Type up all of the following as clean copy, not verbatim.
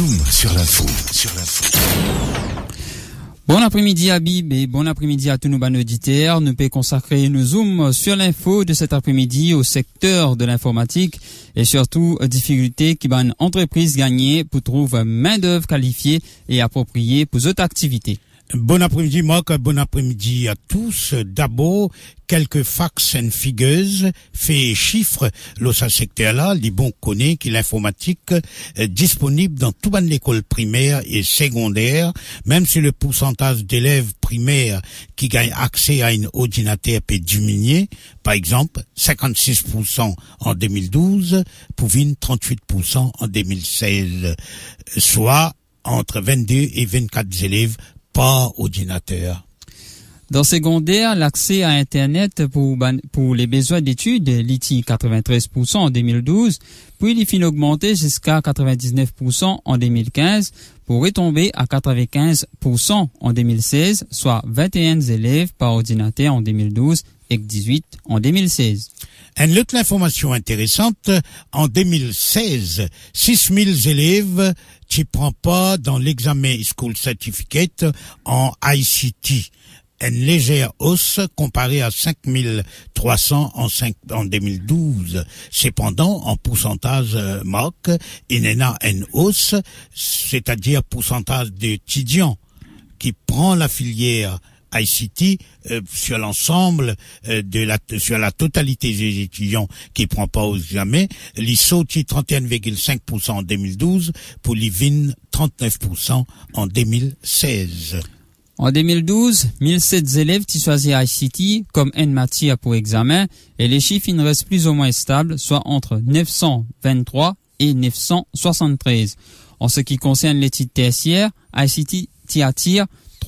Zoom sur l'info. Bon après-midi Habib et bon après-midi à tous nos auditeurs. Nous pouvons consacrer nos zooms sur l'info de cet après-midi au secteur de l'informatique et surtout difficultés qui ban entreprises gagnées pour trouver main-d'œuvre qualifiée et appropriée pour d'autres activités. Bon après-midi Marc, bon après-midi à tous. D'abord, quelques facts and figures, faits et chiffres, dans ce secteur-là, les bons connaissent que l'informatique est disponible dans toute l'école primaire et secondaire, même si le pourcentage d'élèves primaires qui gagnent accès à un ordinateur peut diminuer, par exemple, 56% en 2012, pour 38% en 2016, soit entre 22 et 24 élèves par ordinateur. Dans secondaire, l'accès à Internet pour les besoins d'études l'ITI 93% en 2012, puis il finit augmenter jusqu'à 99% en 2015 pour retomber à 95% en 2016, soit 21 élèves par ordinateur en 2012 et 18 en 2016. Une autre information intéressante, en 2016, 6000 élèves qui prennent pas dans l'examen School Certificate en ICT. Une légère hausse comparée à 5300 en 2012. Cependant, en pourcentage Marc, il y a une hausse, c'est-à-dire pourcentage d'étudiants qui prend la filière ICT sur l'ensemble sur la totalité des étudiants qui prend pas au examen, les sautis 31,5% en 2012 pour les 39% en 2016. En 2012, 1007 élèves qui choisissent ICT comme une matière pour examen et les chiffres restent plus ou moins stables, soit entre 923 et 973. En ce qui concerne l'étude tertiaire, ICT attire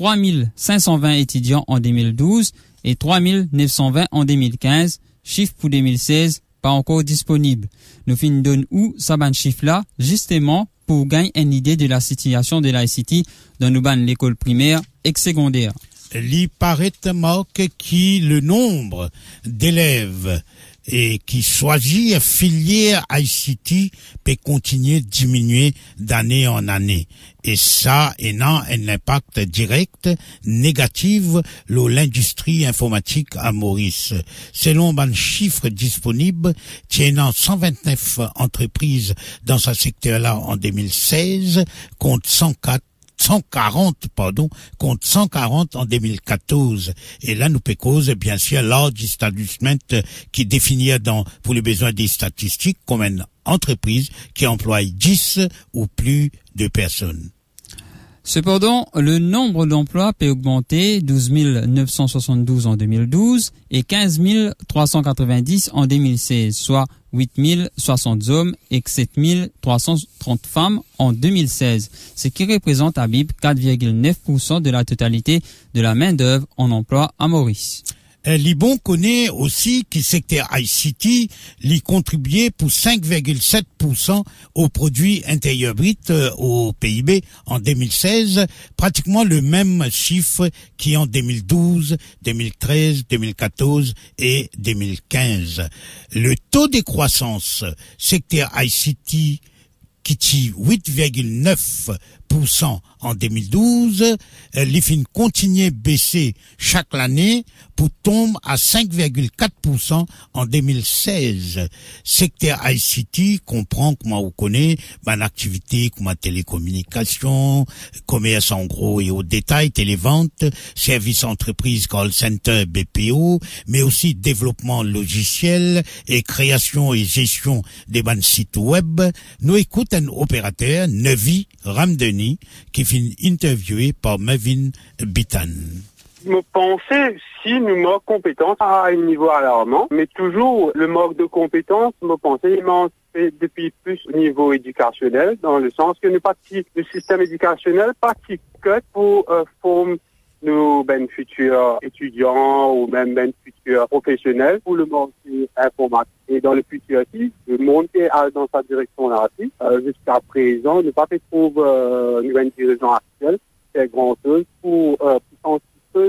3520 étudiants en 2012 et 3920 en 2015, chiffre pour 2016 pas encore disponible. Nous finissons où ça ban chiffre là, justement pour gagner une idée de la situation de l'ICT dans nous ban l'école primaire et secondaire. Il paraît Marc qui le nombre d'élèves et qui choisit filière ICT peut continuer de diminuer d'année en année. Et ça, a un impact direct négatif sur l'industrie informatique à Maurice. Selon un chiffre disponible, il y a 129 entreprises dans ce secteur-là en 2016, contre 140 en 2014. Et là, nous peut cause, bien sûr, large establishment qui définit pour les besoins des statistiques comme une entreprise qui emploie 10 ou plus de personnes. Cependant, le nombre d'emplois peut augmenter 12 972 en 2012 et 15 390 en 2016, soit 8 060 hommes et 7 330 femmes en 2016, ce qui représente à Bib 4,9% de la totalité de la main-d'œuvre en emploi à Maurice. Libon connaît aussi que le secteur ICT lui contribuait pour 5,7% au produit intérieur brut au PIB en 2016, pratiquement le même chiffre qu'en 2012, 2013, 2014 et 2015. Le taux de croissance secteur ICT qui est 8,9% en 2012, les fins continuent à baisser chaque année pour tomber à 5,4% en 2016. Secteur ICT comprend, comme on connaît, activité comme la télécommunication, commerce en gros et au détail, télévente, services entreprises, call center, BPO, mais aussi développement logiciel et création et gestion des sites web. Nous écoutons un opérateur, Nevi Ramdeni, qui finit interviewé par Mevin Bitan. Je pensais si nous manque compétences à un niveau alarmant, mais toujours le manque de compétences, je pensais il manque depuis plus au niveau éducationnel, dans le sens que nous partis le système éducationnel parti que pour former nos futurs étudiants ou même futurs professionnels pour le marché informatique. Et dans le futur aussi, le monde est dans sa direction là aussi. Jusqu'à présent, ne pas trouver une dirigeant actuelle, c'est grand chose pour sensibiliser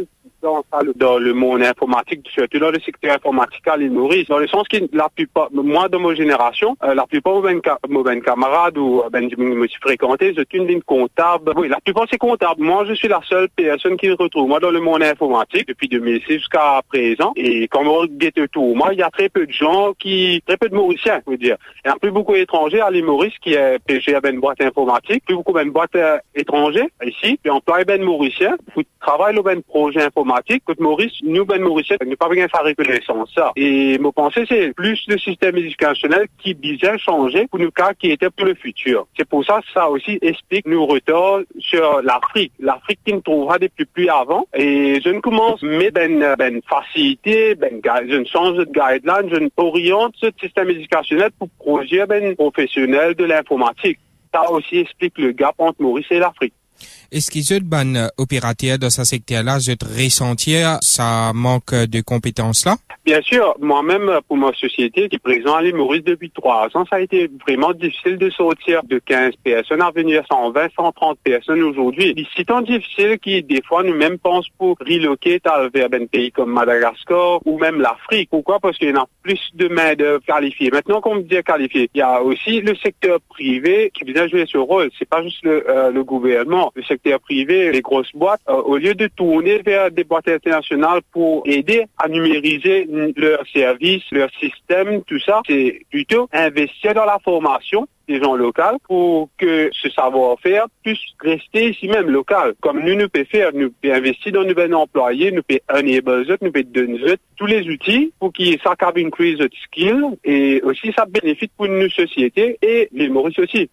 dans le monde informatique, surtout dans le secteur informatique à l'île Maurice, dans le sens que la plupart, moi de ma génération, la plupart de mes camarades ou je me suis fréquenté, c'est une ligne comptable. Oui, la plupart c'est comptable. Moi, je suis la seule personne qui se retrouve moi dans le monde informatique depuis 2006 jusqu'à présent. Et quand on regarde autour, moi, il y a très peu de gens très peu de Mauriciens, je veux dire. Il y a plus beaucoup d'étrangers à l'île Maurice qui est pêché à une boîte informatique, plus beaucoup d'une boîte étrangère ici, puis employé ben Mauricien, qui travaille dans un projet informatique, que Maurice, nous ben Mauriciens, nous pas bien sa reconnaissance, ça. Et mon pensée, c'est plus le système éducationnel qui bien changer pour nous cas qui était pour le futur. C'est pour ça, ça aussi explique nos retards sur l'Afrique. L'Afrique qui nous trouvera depuis plus avant. Et je ne commence à mettre ben facilité, je ne change de guideline, je ne oriente ce système éducationnel pour projet ben professionnel de l'informatique. Ça aussi explique le gap entre Maurice et l'Afrique. Est-ce que les autres opérateurs dans ce secteur-là, je ressentir ça manque de compétences là? Bien sûr, moi-même, pour ma société qui est présente à l'île Maurice depuis 3 ans, ça a été vraiment difficile de sortir de 15 personnes à venir à 120, 130 personnes aujourd'hui. C'est tant difficile qui, des fois, nous-mêmes pensons pour relocate vers un pays comme Madagascar ou même l'Afrique. Pourquoi? Parce qu'il y en a plus de main-d'œuvre qualifiée. Maintenant qu'on me dit qualifiée, il y a aussi le secteur privé qui vient jouer ce rôle. C'est pas juste le gouvernement. Le secteur privé, les grosses boîtes, au lieu de tourner vers des boîtes internationales pour aider à numériser leurs services, leur système, tout ça, c'est plutôt investir dans la formation des gens locaux pour que ce savoir-faire puisse rester ici même local. Comme nous pouvons faire, nous pouvons investir dans nos employés, nous pouvons enable, nous pouvons donner tous les outils pour qu'ils s'accabent une crise de skills et aussi ça bénéficie pour nos sociétés et l'île Maurice aussi.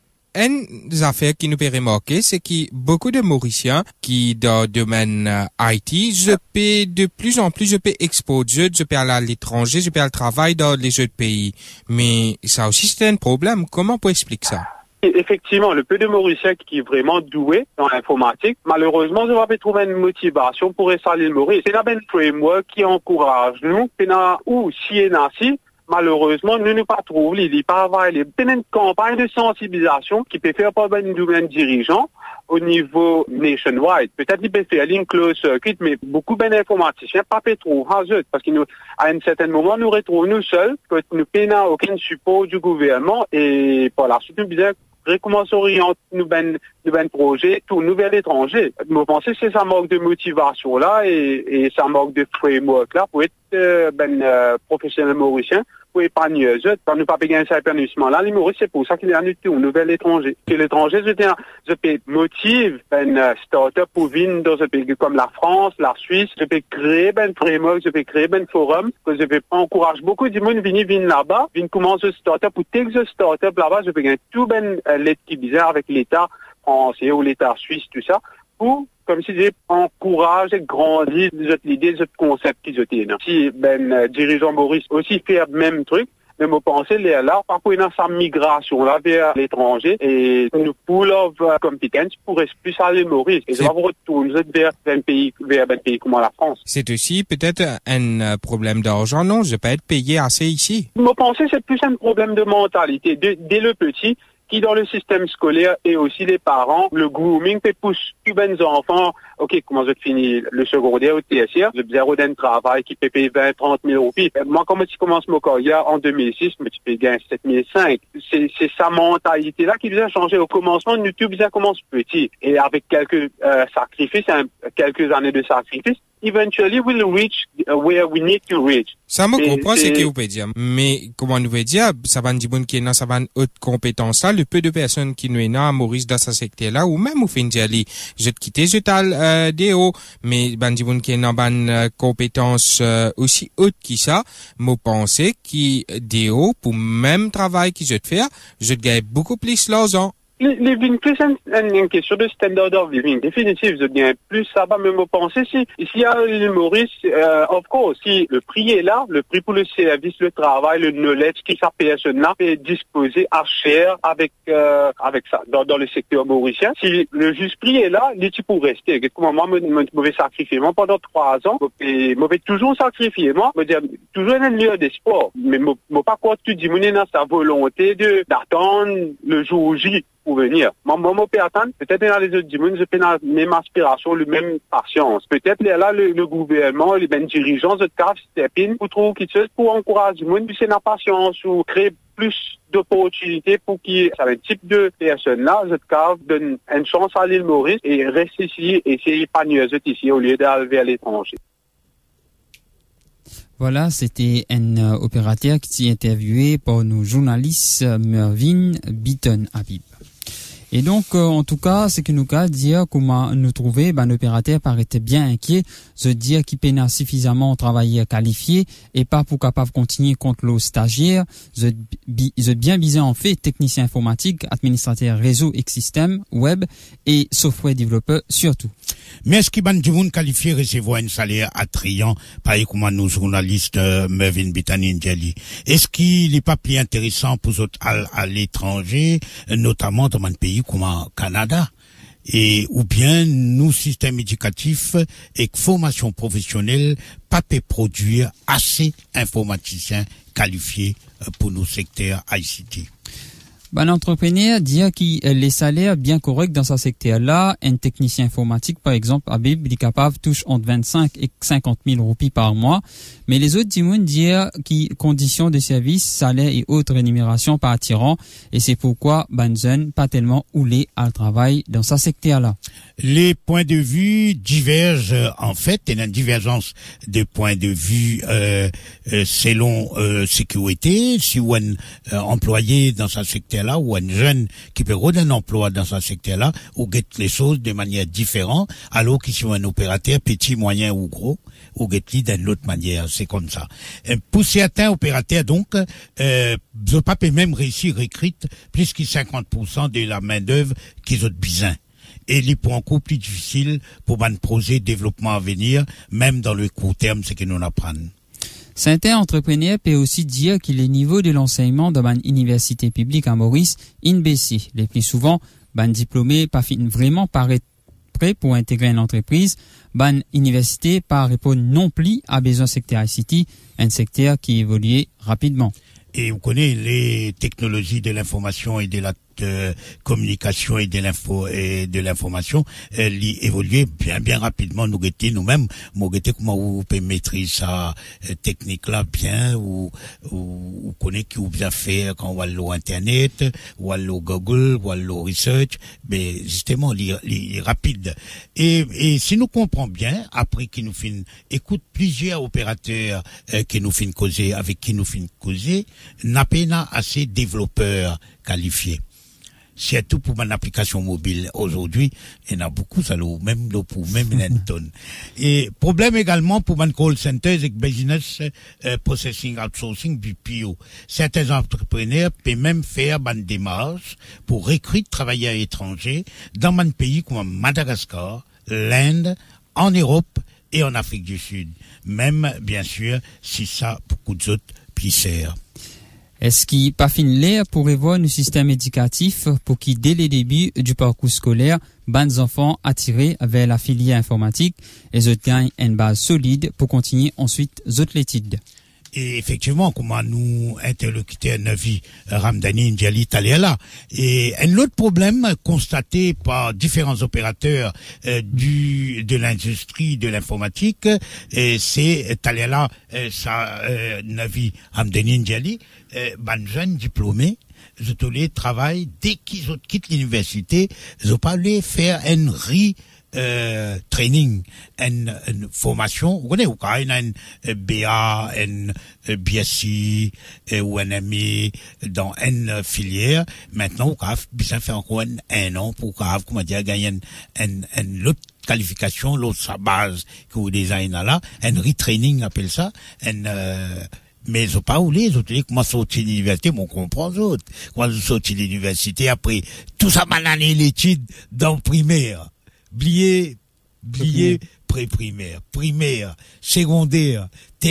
Une affaire qui nous fait remarquer, c'est que beaucoup de Mauriciens qui, dans le domaine IT, je peux de plus en plus, je peux exposer, je peux aller à l'étranger, je peux aller travailler dans les autres pays. Mais ça aussi, c'est un problème. Comment on peut expliquer ça? Effectivement, le peu de Mauriciens qui est vraiment doué dans l'informatique, malheureusement, je vais pas trouver une motivation pour rester à l'île Maurice. C'est un framework qui encourage nous, ou si malheureusement, nous ne pas trouver les travail, une campagne de sensibilisation qui peut faire par un domaine dirigeant au niveau nationwide. Peut-être qu'il peut faire une close circuit, mais beaucoup d'informaticiens pas peut trouver parce qu'à un certain moment, nous retrouvons nous seuls, que nous n'avons aucun support du gouvernement et par la suite, nous disons comment s'orienter nous ben projet tout nouvel étranger. Je pense que c'est ça manque de motivation là et ça manque de framework là pour être professionnel mauricien pour épargner eux. Quand nous pas payer un épanouissement là, les Maurice, c'est pour ça qu'il y a un nouvel étranger. Que l'étranger, je peux motive une start-up pour venir dans un pays comme la France, la Suisse, je peux créer un framework, je peux créer un forum, que je peux encourager beaucoup de monde venir là-bas, venir commencer une start-up ou take the start-up là-bas, je peux gagner tout l'aide qui bizarre avec l'État français ou l'État suisse, tout ça, pour comme si j'ai encouragé, grandi l'idée, ce concept qu'ils étaient. Si dirigeant Maurice aussi fait le même truc, mais moi penser là, parfois il y a sa migration là vers l'étranger et nous pool of competence pourrait plus aller Maurice et je vais retourner vers un pays comme la France. C'est aussi peut-être un problème d'argent, non? Je peux être payé assez ici. Moi penser c'est plus un problème de mentalité. Dès le petit, qui dans le système scolaire et aussi les parents, le grooming peut pousser tous les enfants, ok, comment je finis le secondaire ou le tertiaire, je zéro d'un travail qui peut payer 20, 30 000 roupies. Moi, quand je commence mon carrière en 2006, mais tu peux gagner 7 500. C'est sa mentalité-là qui vient changer. Au commencement, YouTube vient commence petit. Et avec quelques sacrifices, quelques années de sacrifices, eventually we'll reach where we need to reach. Ça me comprend ce que vous pouvez dire. Mais, comment nous pouvez dire, ça va nous dire qu'il y a une haute compétence là, le peu de personnes qui nous sont à Maurice dans ce secteur-là, ou même au fin de dire, je te quitte, je t'al, déo, mais, ben, dit qu'il y a une compétence, aussi haute que ça, moi, penser qui, déo, pour même travail que je te faire, je te gagne beaucoup plus l'argent. Living plus une question de standard of living. Définitivement, je gagne plus ça va même penser si ici à l'île Maurice, of course, si le prix est là, le prix pour le service, le travail, le knowledge qui sa personne là est disposé à cher avec ça dans le secteur mauricien. Si le juste prix est là, il est pour rester. Comment moi me vais sacrifier moi pendant 3 ans, me vais toujours sacrifier moi, me dire toujours un lieu d'espoir, mais pas quoi tu dis mon dans sa volonté d'attendre le jour J pour venir. Moi, peut-être dans les autres dimanches, je fais la même aspiration, le même patience. Peut-être là, le gouvernement, les dirigeants de CAF, step-in, pour trouver quelque chose pour encourager le monde, puis c'est la patience, ou créer plus d'opportunités pour qu'il un type de personnes-là, cette cave donne une chance à l'île Maurice et reste ici et c'est épanouir ici au lieu d'aller vers l'étranger. Voilà, c'était un opérateur qui s'est interviewé par nos journalistes Mervyn Beaton Habib. Et donc, en tout cas, c'est que nous cas dire comment nous trouver, l'opérateur paraissait bien inquiet, se dire qu'il peine suffisamment travailler qualifié et pas pour capable continuer contre le stagiaire, je bien visé en fait technicien informatique, administrateur réseau et système, web et software développeur surtout. Mais est-ce qu'il y a du monde qualifié recevoir un salaire attrayant, pareil comme nous journalistes Mervyn Beaton Njali? Est-ce qu'il n'est pas plus intéressant pour eux à l'étranger, notamment dans un pays comme au Canada? Et ou bien nous système éducatif et formation professionnelle pas peut produire assez informaticiens qualifiés pour nos secteurs ICT. L'entrepreneur dit que les salaires bien corrects dans ce secteur-là, un technicien informatique, par exemple, Habib, il est capable touche entre 25 et 50 000 roupies par mois. Mais les autres disent que conditions de service, salaire et autres rémunérations pas attirants. Et c'est pourquoi, jeunes pas tellement oulés à travail dans ce secteur-là. Les points de vue divergent, en fait, il y a une divergence de points de vue, selon, sécurité. Si un employé dans ce secteur là ou un jeune qui peut avoir un emploi dans ce secteur-là ou guette les choses de manière différente, alors qu'ils sont un opérateur petit, moyen ou gros, ou guette-les d'une autre manière. C'est comme ça. Pour certains opérateurs, donc, je pas peut même réussir à recruter plus que 50% de la main-d'œuvre qu'ils ont besoin. Et les points encore plus difficiles pour un projet de développement à venir, même dans le court terme, c'est que nous apprenons. Certains entrepreneurs peuvent aussi dire que les niveaux de l'enseignement dans une université publique à Maurice baissé. Les plus souvent, diplômés pas vraiment paraît prêt pour intégrer une entreprise. Université pas répondre non plus à besoin secteur ICT, un secteur qui évolue rapidement. Et vous connaissez les technologies de l'information et de la communication et de l'information, elle évolue bien rapidement. Nous nous-mêmes, comment vous pouvez maîtriser ça technique là bien ou connaît qui vous bien faire quand on va sur internet ou à Google ou à research, mais justement les rapide. Et si nous comprenons bien, après qu'il nous fin écoute plusieurs opérateurs qui nous fin causer avec qui nous fin causer, n'a pas assez développeurs qualifiés. Surtout pour mon application mobile aujourd'hui, il y en a beaucoup, ça même pour même une tonne. Et problème également pour mon call center et business processing outsourcing BPO. Certains entrepreneurs peuvent même faire une démarche pour recruter travailleurs étrangers dans mon pays comme Madagascar, l'Inde, en Europe et en Afrique du Sud. Même, bien sûr, si ça, beaucoup d'autres pisseurs. Est-ce qu'il n'est pas fini pour revoir un système éducatif pour qui, dès le début du parcours scolaire, les enfants attirés vers la filière informatique et ils gagnent une base solide pour continuer ensuite les études? Et effectivement, comment nous interlocuteurs Navi Ramdani Njali là. Et un autre problème constaté par différents opérateurs de l'industrie de l'informatique, c'est là Navi Ramdani Njali, jeunes diplômés, ils travaillent dès qu'ils quittent l'université, ils ont pas allé faire un training, une formation, vous connaissez, un BA, un BSc, ou un ME dans une filière. Maintenant, vous avez besoin de faire encore un an pour gagner une autre qualification, l'autre base que vous designez là, un retraining, appelle ça, mais ils ont pas voulu, ils ont dit, comment sortir de l'université, on comprend les autres. Quand ils sortent de l'université, après, tout ça m'a donné l'étude dans le primaire. Blier, pré-primaire, primaire, secondaire,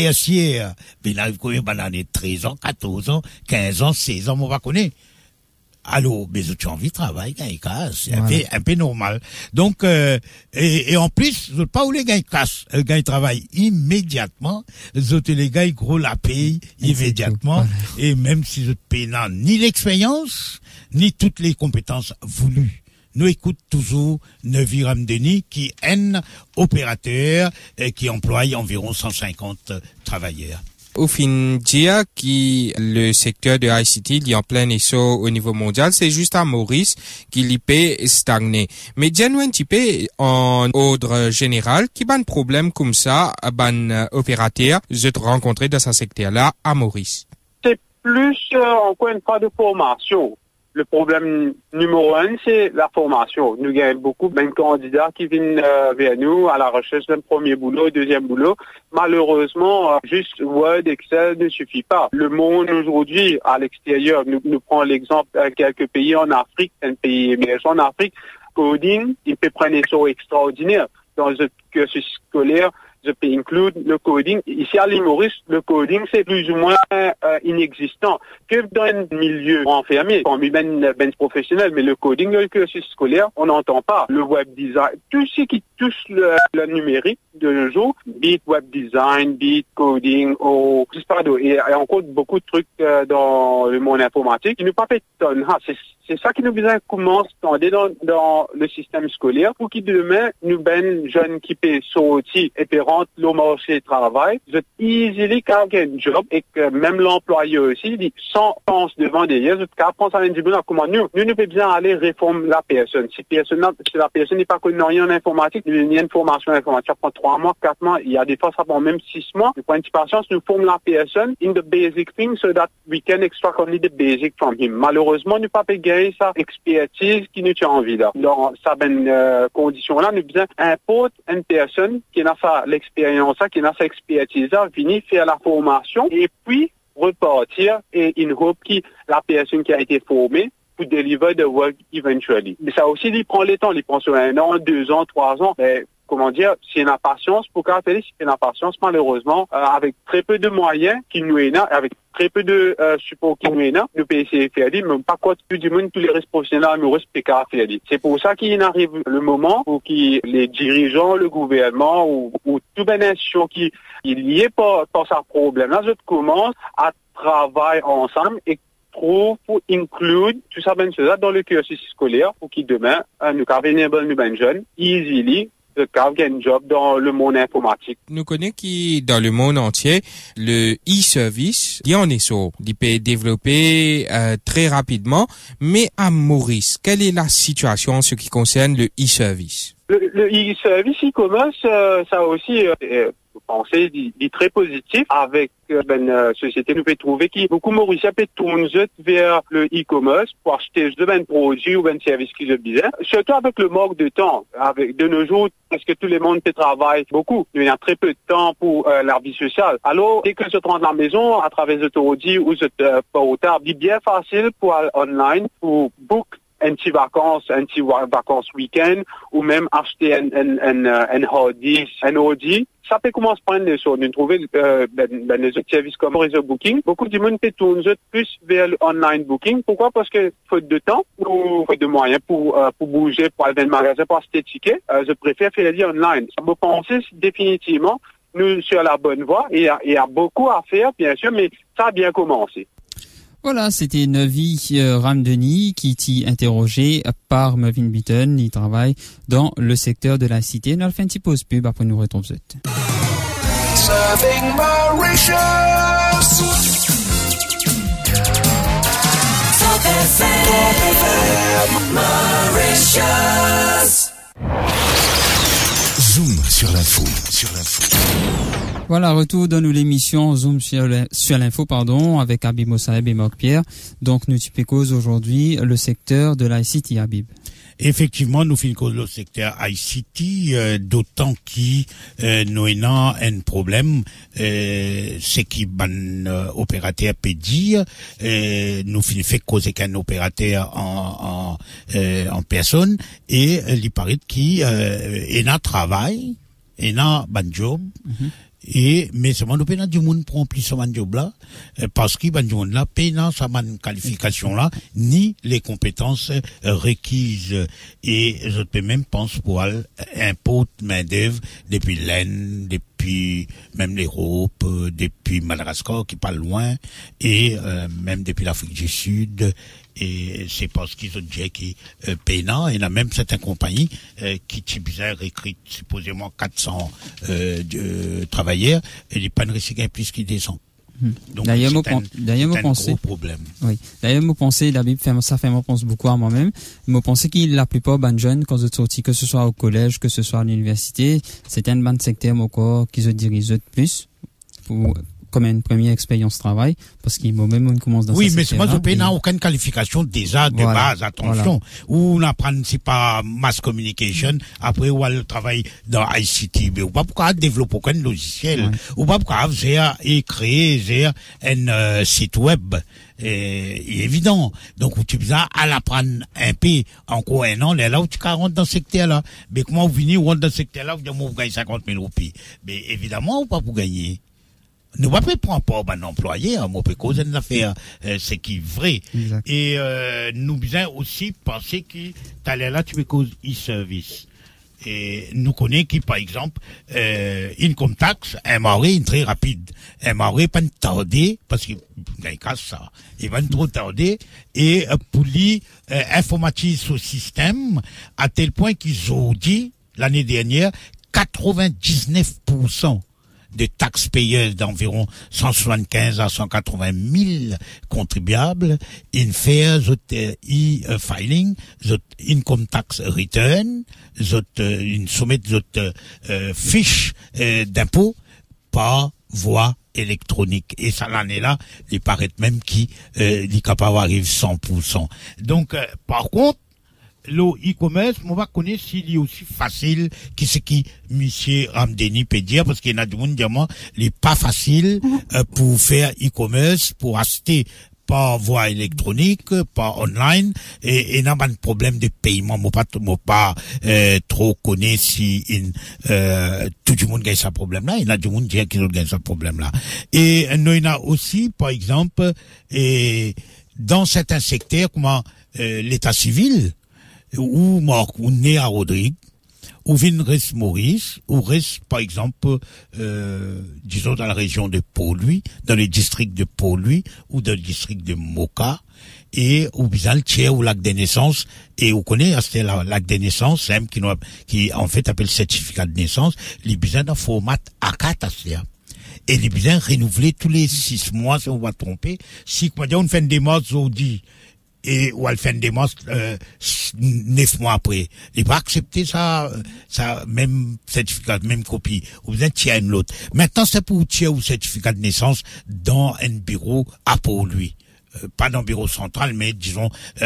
tertiaire. Mais là, il y a 13 ans, 14 ans, 15 ans, 16 ans, on va connaître. allô, mais tu as envie de travailler, c'est un peu normal. Donc, et en plus, je pas où les gars cassent, les gars travaillent immédiatement, les gars gros la payent immédiatement, et même si je te paye ni l'expérience, ni toutes les compétences voulues. Nous écoute toujours Nevi Ramdeni, qui est un opérateur qui emploie environ 150 travailleurs. Au fin dire que le secteur de ICT il est en plein essor au niveau mondial, c'est juste à Maurice qui l'y peut stagner. Mais dis-nous un petit peu en ordre général, qui ban problème comme ça, ban opérateur, je te rencontrer dans ce secteur-là à Maurice. C'est plus encore une fois de formation. Le problème numéro 1, c'est la formation. Nous gagnons beaucoup de candidats qui viennent vers nous à la recherche d'un premier boulot, deuxième boulot. Malheureusement, juste Word, Excel ne suffit pas. Le monde aujourd'hui, à l'extérieur, nous prenons l'exemple de quelques pays en Afrique, un pays émergent en Afrique, coding, il peut prendre des choses extraordinaires dans le cursus scolaire. Je peux inclure le coding. Ici à l'île Maurice, le coding, c'est plus ou moins inexistant. Que dans un milieu enfermé, parmi ben professionnel, mais le coding, le cursus scolaire, on n'entend pas. Le web design, tout ce qui touche le numérique de nos jours, beat web design, beat coding, il y a encore beaucoup de trucs dans le monde informatique qui nous pas fait tonne. C'est ça qui nous besoin commence dans le système scolaire pour qu'il demain nous ben jeunes qui peut sortir et peut rentrer le marché du travail, je easily can get un job et que même l'employeur aussi dit sans pense devant derrière, je pense à l'individu comment nous ne pouvons bien aller réformer la personne. Si la personne n'est pas connue rien en informatique, il y a une formation en informatique, ça prend 3 mois, 4 mois, il y a des fois ça prend même 6 mois. Pour une patience, nous formons la personne in the basic things so that we can extract only the basic from him. Malheureusement, nous pas gagner sa expertise qui nous tient envie là. Dans sa condition-là, nous besoin importe une personne qui a sa l'expérience, qui a sa expertise, venir faire la formation et puis repartir et une hope qui la personne qui a été formée pour deliver the work eventually. Mais ça aussi, il prend le temps, il prend sur 1 an, 2 ans, 3 ans. Mais comment dire, si on a patience, pour qu'à faire, si on a patience, malheureusement, avec très peu de moyens qui nous est là, avec très peu de support qui nous est là, nous pouvons essayer de faire, mais pas quoi tout du monde, tous les responsables nous respectent à faire. C'est pour ça qu'il arrive le moment où les dirigeants, le gouvernement ou toute une nation qui est liée par ce problème-là, je commence à travailler ensemble et trouve pour inclure tout ça dans le cursus scolaire pour qu'il demain nous venir nous jeunes easily de un job dans le monde informatique. Nous connaissons qui dans le monde entier le e-service, il en est sur, il peut développer très rapidement, mais à Maurice, quelle est la situation en ce qui concerne le e-service? Le e-service e-commerce, ça aussi pensée dit très positif avec société nous peut trouver qui beaucoup Mauricien peut tourner vers le e-commerce pour acheter de produits ou services qu'ils ont besoin, surtout avec le manque de temps avec de nos jours parce que tout le monde peut travailler beaucoup, il y a très peu de temps pour la vie sociale. Alors dès que je rentre à la maison à travers l'autoroute ou portable, c'est bien facile pour aller online pour book un petit vacances week-end, ou même acheter un Audi. Ça peut commencer par une chose. Nous trouver les autres services comme réseau booking. Beaucoup de monde peut tourner plus vers l'online booking. Pourquoi? Parce que faute de temps ou faute de moyens pour bouger, pour aller dans le magasin, pour acheter des tickets, je préfère faire les online. Ça me pense définitivement nous sur la bonne voie. Il y a beaucoup à faire, bien sûr, mais ça a bien commencé. Voilà, c'était Nevi Ramdeni qui t'y interrogé par Mervyn Beaton. Il travaille dans le secteur de la cité. Nous allons faire une petite pause pub après nous retrouvons. Serving Mauritius. Top FM Mauritius. Zoom sur l'info. Voilà, retour dans l'émission Zoom sur l'info, avec Habib Mosaeb et Marc Pierre. Donc, nous typons cause aujourd'hui le secteur de l'ICT, Habib. Effectivement, nous finissons le secteur ICT, d'autant qu'il nous avons un problème, c'est qu'il opérateur peut dire, nous finissons fait causer qu'un opérateur en personne, et il paraît qu'il y a un travail, il y a un job, mais seulement nous payons du monde pour remplir ce job là, parce que ben du monde là payant sa qualification là, ni les compétences requises, et je peux même penser pour importer main d'œuvre depuis l'Inde, depuis même l'Europe, depuis Madagascar qui est pas loin, et même depuis l'Afrique du Sud. Et c'est parce qu'ils ont dit qui payant, et il y a même certaines compagnies qui bizarre recrutent supposément 400 travailleurs, et les panneaux plus qui descendent. Donc d'ailleurs, c'est un gros problème. Oui. D'ailleurs, moi pensais, ça fait moi pense beaucoup à moi-même. Moi pensais que la plupart des jeunes, quand ils sortent, que ce soit au collège, que ce soit à l'université, c'était un ban secteur encore qui se dirige plus pour comme une première expérience travail, parce qu'il même on commence dans oui, mais c'est moi je paye n'a aucune qualification déjà de base, attention. Ou on apprend c'est pas mass communication, après ou le travail dans ICT, mais ou pas pourquoi développer aucun logiciel, ou pas pourquoi faire et créer un site web. Évident. Donc, tu besoin à l'apprendre un peu, encore un an, là où tu rentres dans ce secteur-là. Mais comment vous venez, rentre dans ce secteur-là, vous dites, vous gagnez 50 000 roupies. Mais évidemment, ou pas pour gagner. Nous ne pouvons pas prendre un employé, on peut causer une affaire, c'est qui est vrai. Exact. Et, nous besoin aussi penser que t'allais là, tu peux causer e-service. Et nous connaissons qui, par exemple, income tax, un mari très rapide. Un mari pas tardé, parce qu'il casse ça. Il va trop tarder, et pour lui, informatise ce système, à tel point qu'ils ont dit, l'année dernière, 99% de taxes payeuses d'environ 175 à 180 000 contribuables, in faire e-filing, income tax return, in soumettre fiche d'impôt par voie électronique. Et ça, l'année-là, il paraît même qu'il est capable d'arriver 100%. Donc, par contre, le e-commerce, on va connaître s'il est aussi facile que ce qui monsieur Ramdeni peut dire, parce qu'il y a du monde diamant, il est pas facile pour faire e-commerce, pour acheter par voie électronique, par online, et n'a pas de problème de paiement. Moi pas trop connais si tout le monde gagne ce problème-là. Il y a du monde qui gagne ce problème-là. Et nous, il y a aussi, par exemple, dans certains secteurs, comme l'état civil, ou né à Rodrigue, ou vin reste Maurice, ou reste, par exemple, disons dans la région de Pau-Louis, dans le district de Pau-Louis, ou dans le district de Moka, et ou bien le tiers ou lac des naissances, et on connaît, c'est le lac des naissances, qui en fait appelle certificat de naissance, les besoin d'un format A4, et les besoin renouveler tous les 6 mois, si on va tromper, si, comment dire, on fait une démarche, on dit, et ou elle fait une démarche 9 mois après. Il va accepter ça même certificat, même copie. Ou bien tiens une l'autre. Maintenant c'est pour tiens ou certificat de naissance dans un bureau à pour lui. Pas dans le bureau central, mais disons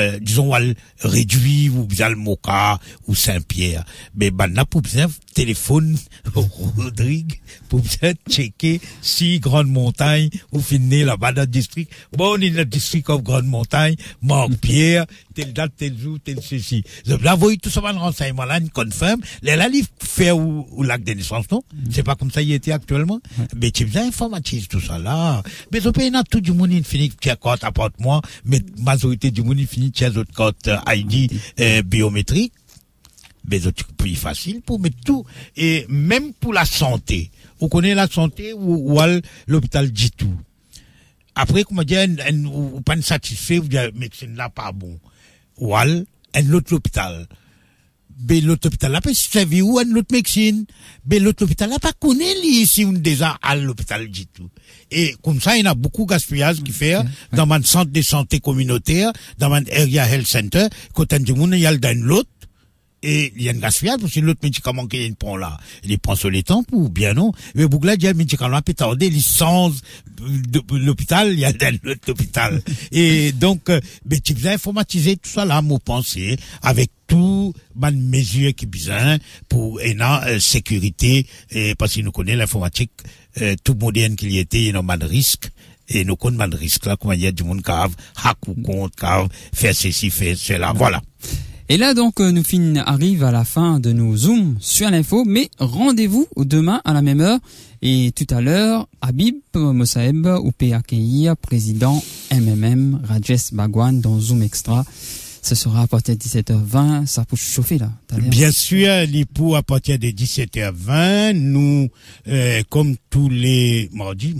réduit ou bien le Moka ou Saint-Pierre. Mais là pour bien téléphone Rodrigue pour bien checker si Grande Montagne ou finir là-bas dans le district. Bon, on est dans le district of Grande Montagne, Marc-Pierre, telle date, tel jour, tel ceci. Là, vous voyez tout ça dans le renseignement là, une confirme. Là, il fait au lac des naissances, non? C'est pas comme ça il était actuellement. Mais tu bien informatise tout ça là. Mais au pays, tout du monde, il finit, tiens, quand apporte-moi, mais majorité du monde, il finit, tiens, d'autres cartes ID, biométrique. Mais c'est plus facile pour mettre tout. Et même pour la santé. Vous connaissez la santé ou l'hôpital dit tout. Après, comment dire, ou pas satisfait, vous dites, médecine là pas bon. Ou un autre hôpital. Mais l'autre hôpital là, peut servir ou un autre médecine. Mais l'autre hôpital là, pas connaît ici, on déjà à l'hôpital dit tout. Et comme ça, il y a beaucoup de gaspillage qui fait dans mon centre de santé communautaire, dans mon area health center, quand du monde, il y a dans l'autre. Et il y a une gaspillage, parce que l'autre médicament qu'il prend là, il prend sur les temps, ou bien non. Mais beaucoup là, il y a un médicament peut tarder, licence de l'hôpital, il y a dans l'autre hôpital. Et donc, mais tu veux informatiser tout ça là, mon pensée, avec tout, les mesures qui besoin pour une sécurité, et parce que nous connaissons l'informatique, tout moderne qu'il y était, il y a pas de risque. Et nous connaissons pas de risque là, comment il y a du monde qui a hack ou compte, qui a fait ceci, fait cela, voilà. Et là, donc, nous arrive à la fin de nos Zooms sur l'info, mais rendez-vous demain à la même heure. Et tout à l'heure, Habib Mosaeb, ou PAKI, président MMM, Rajesh Bhagwan dans Zoom Extra. Ce sera à partir de 17h20, ça peut chauffer là. Bien sûr, l'IPO à partir de 17h20, nous, comme tous les mardis,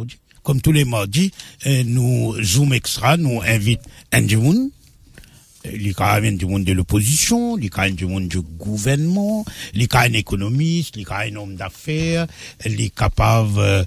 nous, Zoom Extra, nous invite Andy Moon. Les cas du monde de l'opposition, les cas du monde du gouvernement, les cas économistes, les cas homme d'affaires, les capables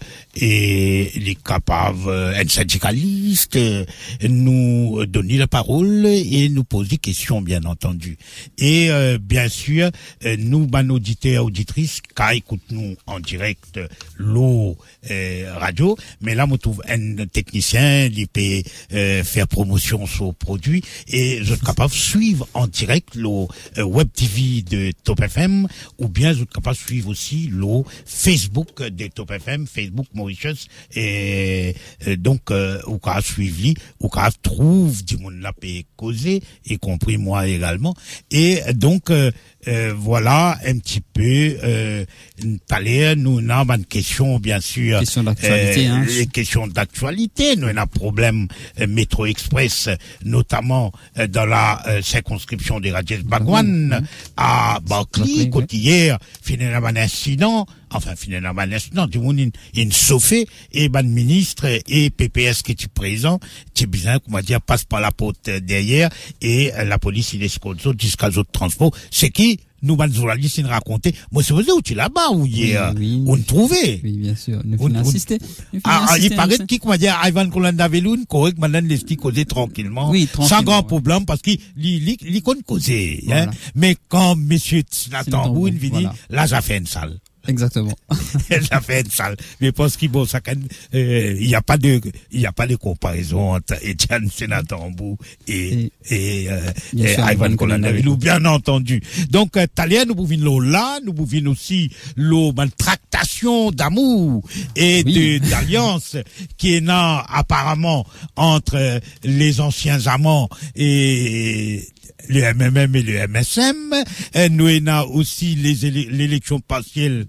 syndicalistes, nous donner la parole et nous poser des questions, bien entendu. Et bien sûr, nous, auditeurs, auditrices, qui écoutent nous en direct l'eau radio, mais là, on trouve un technicien qui peut faire promotion sur produit et je capable de suivre en direct le web TV de Top FM ou bien vous êtes capable de suivre aussi le Facebook de Top FM, Facebook Mauritius et donc vous pouvez suivre, vous pouvez trouver du monde là peut causer y compris moi également et donc voilà un petit peu tout à l'heure nous avons une question bien sûr question d'actualité les questions d'actualité nous avons un problème Métro Express notamment dans la circonscription de Rajesh Bhagwan à Barclay côté hier finalement un incident du monde une sauvé et ban ministre et PPS qui est présent c'est bien comment dire passe par la porte derrière et la police il escorte jusqu'à autres transports c'est qui nous ban journalistes nous raconter moi c'est où tu là-bas où hier on trouvait oui bien sûr nous finons assister il paraît qui comment dire Ivan Kolandaveloun correct maintenant les petits causer tranquillement sans grand problème parce qu'il l'icône causer hein mais quand monsieur Natambou vient là ça fait une salle. Exactement. Ça fait une salle. Mais parce qu'il bon, ça il y a pas de comparaison entre Etienne Sénatambou et Ivan Kolandaveloun, bien entendu. Donc, Talien, nous pouvons là, nous pouvons aussi une tractation d'amour et d'alliance qui est là, apparemment, entre les anciens amants et le MMM et le MSM. Nous avons aussi l'élection partielle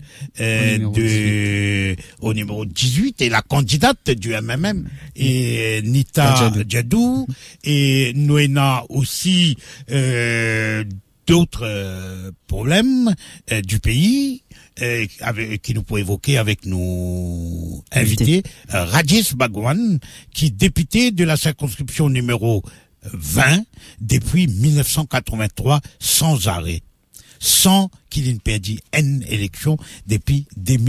au numéro 18 et la candidate du MMM et Nita Djadou. Et nous avons aussi d'autres problèmes du pays qui nous peut évoquer avec nos invités. Rajesh Bhagwan, qui est député de la circonscription numéro 20 depuis 1983 sans arrêt, sans qu'il ait perdu une élection depuis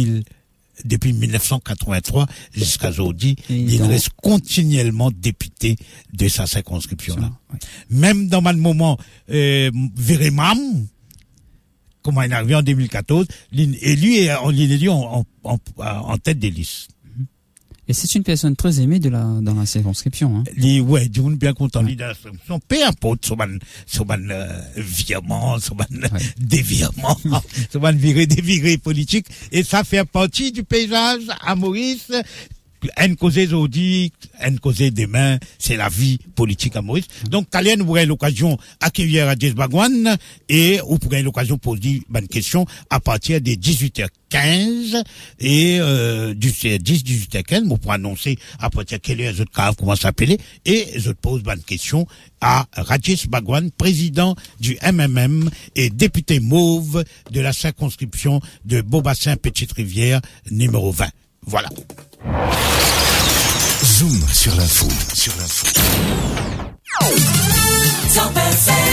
1983 jusqu'à aujourd'hui. Il reste continuellement député de sa circonscription là. Même dans un moment Vérémam, comment il est arrivé en 2014, on l'élu en tête des listes. Et c'est une personne très aimée dans la circonscription. Hein. Ouais, du monde bien content. Dans la circonscription, peu importe son virement, son dévirement, son déviré politique. Et ça fait partie du paysage à Maurice. Un causé aujourd'hui, un causé demain, c'est la vie politique à Maurice. Donc, Talien, vous aurez l'occasion d'accueillir Rajesh Bhagwan et vous pourrez l'occasion de poser une question à partir de 18h15 et du 18h15, vous pourrez annoncer à partir de quelle heure je comment s'appeler et je pose une question à Rajesh Bhagwan, président du MMM et député mauve de la circonscription de Beaubassin Petite Rivière numéro 20. Voilà. Zoom sur l'info. Top FM.